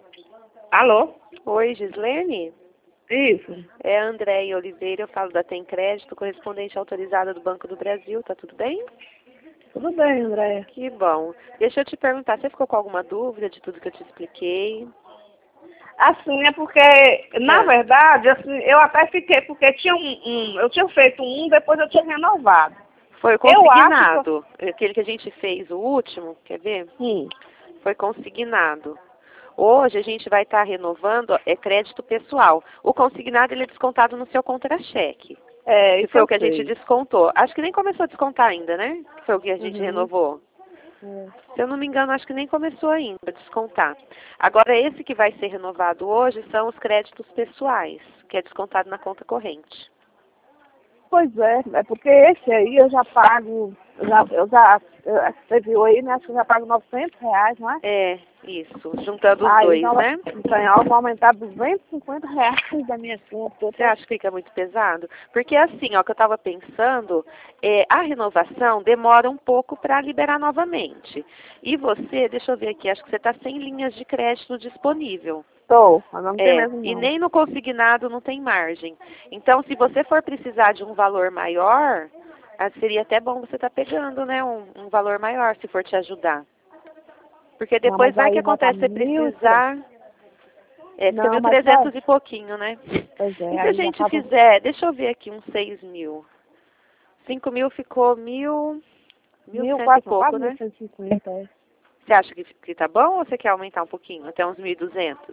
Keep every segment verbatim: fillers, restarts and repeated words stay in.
Alô? Oi, Gislene? Isso. É a Andréia Oliveira, eu falo da Tem Crédito, correspondente autorizada do Banco do Brasil, tá tudo bem? Tudo bem, Andréia. Que bom. Deixa eu te perguntar, você ficou com alguma dúvida de tudo que eu te expliquei? Assim, é porque, na Ah. verdade, assim, eu até fiquei, porque tinha um, um, eu tinha feito um, depois eu tinha renovado. Foi o Eu acho consignado, aquele que a gente fez, o último, quer ver? Sim. Foi consignado. Hoje a gente vai estar renovando, é crédito pessoal. O consignado ele é descontado no seu contra-cheque. É, Que isso foi eu o que a gente sei. descontou. Acho que nem começou a descontar ainda, né? Que foi o que a gente Uhum. renovou. É. Se eu não me engano, acho que nem começou ainda a descontar. Agora, esse que vai ser renovado hoje são os créditos pessoais, que é descontado na conta corrente. Pois é, é porque esse aí eu já pago, eu já, eu já, eu- você viu aí, né? Acho que eu já pago novecentos reais, não é? É, isso. Juntando os Aí, dois, então, né? então eu vou aumentar duzentos e cinquenta reais da minha conta. Você acha que fica muito pesado? Porque assim, ó, que eu estava pensando, é, a renovação demora um pouco para liberar novamente. E você, deixa eu ver aqui, acho que você está sem linhas de crédito disponível. Estou, mas não tem É, mesmo e não. nem no consignado não tem margem. Então, se você for precisar de um valor maior, ah, seria até bom você estar pegando, né, um, um valor maior, se for te ajudar. Porque Não, depois mas vai que aí vai estar acontece, você mil e tre- precisar... É, fica Não, mil mas trezentos olha, e pouquinho, né? pois é, E se a aí já gente tava fizer, deixa eu ver aqui, uns seis mil. Cinco mil ficou mil, mil mil, cento e quase, pouco, quase mil né? cento e cinquenta, é. Você acha que, que tá bom ou você quer aumentar um pouquinho, até uns mil e duzentos?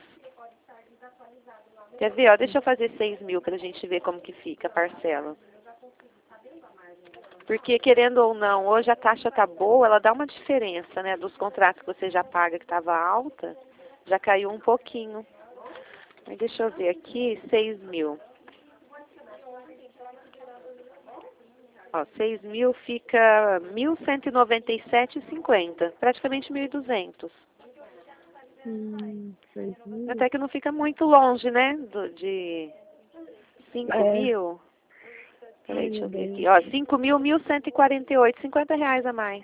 Quer ver, ó, deixa eu fazer seis mil pra gente ver como que fica a parcela. Porque, querendo ou não, hoje a taxa tá boa, ela dá uma diferença, né, dos contratos que você já paga que estava alta, já caiu um pouquinho. Mas deixa eu ver aqui, seis mil. Ó, seis mil fica mil cento e noventa e sete e cinquenta, praticamente mil e duzentos. Hum, seis mil. Até que não fica muito longe, né, do, de cinco É, mil. ai Peraí, deixa meu eu ver Deus. aqui. Ó, cinco mil, mil cento e quarenta e oito, cinquenta reais a mais.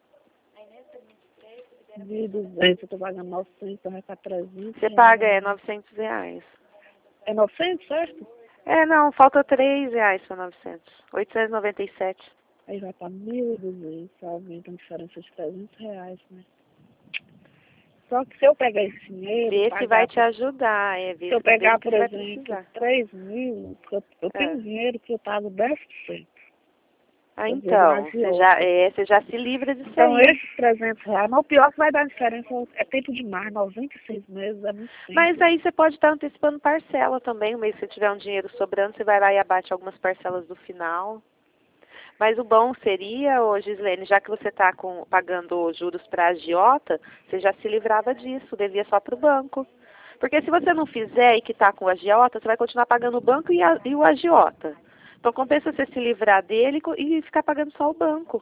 mil e duzentos, eu tô pagando novecentos, então vai ficar trezentos Você reais a paga, é, mais. novecentos reais. É novecentos, certo? É, não, falta três reais para novecentos. oitocentos e noventa e sete. Aí vai para mil e duzentos, aumenta uma diferença de trezentos reais, né? Só que se eu pegar esse dinheiro, Vê se vai pagar, te por- ajudar, é, se vê eu se- pegar, mesmo que por você vai exemplo, precisar. três mil, eu, eu tenho É. um dinheiro que eu pago dez por cento. Ah, Eu vou na então, você já, agiota. é, você já se livra disso Então, aí. esses trezentos reais, mas o pior que vai dar diferença é tempo demais, noventa e seis meses é muito Mas tempo. aí você pode estar antecipando parcela também, mas se tiver um dinheiro sobrando, você vai lá e abate algumas parcelas do final. Mas o bom seria, ô Gislene, já que você está pagando juros para a agiota, você já se livrava disso, devia só para o banco. Porque se você não fizer e quitar com o agiota, você vai continuar pagando o banco e, a, e o agiota. Então compensa você se livrar dele co- e ficar pagando só o banco.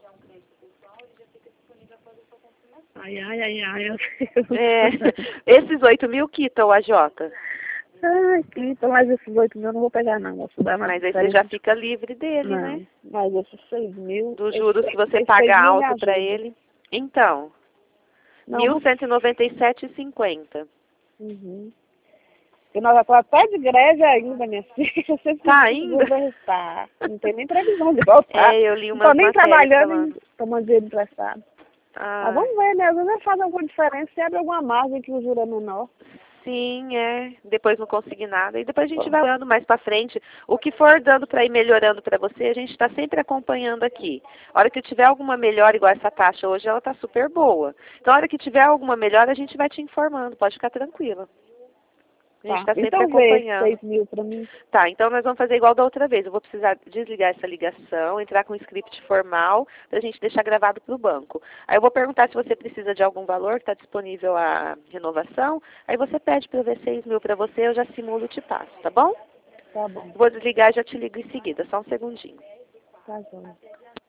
Ai, ai, ai, ai, meu Deus. É, esses oito mil quitam o agiota. Ai, então, mas esses oito mil eu não vou pegar não, vou dar uma Mas aí você já diferença de... fica livre dele, né? Não, mas esses seis mil, Dos esses, juros que você esses seis paga mil me alto para ajuda. ele. Então, Não, mil não. cento e noventa e sete e cinquenta. Uhum. E nós já estamos até de greve ainda, minha filha. Você Tá conseguiu ainda? voltar. Não tem nem previsão de voltar. É, eu li Não estou umas nem matérias trabalhando falando. e tomando dinheiro emprestado. Mas Ah, vamos ver, né? Às vezes faz alguma diferença se abre alguma margem que o juro é menor. sim, é. Depois não consegui nada. E depois a gente vai olhando mais pra frente. O que for dando pra ir melhorando pra você, a gente está sempre acompanhando aqui. A hora que tiver alguma melhora, igual essa taxa hoje, ela tá super boa. Então, a hora que tiver alguma melhora, a gente vai te informando. Pode ficar tranquila. A gente Tá. está sempre Então vê esses acompanhando. seis mil pra mim. Tá, então nós vamos fazer igual da outra vez. Eu vou precisar desligar essa ligação, entrar com um script formal para a gente deixar gravado para o banco. Aí eu vou perguntar se você precisa de algum valor que está disponível a renovação. Aí você pede para eu ver seis mil para você, eu já simulo e te passo, tá bom? Tá bom. Vou desligar e já te ligo em seguida, só um segundinho. Tá bom.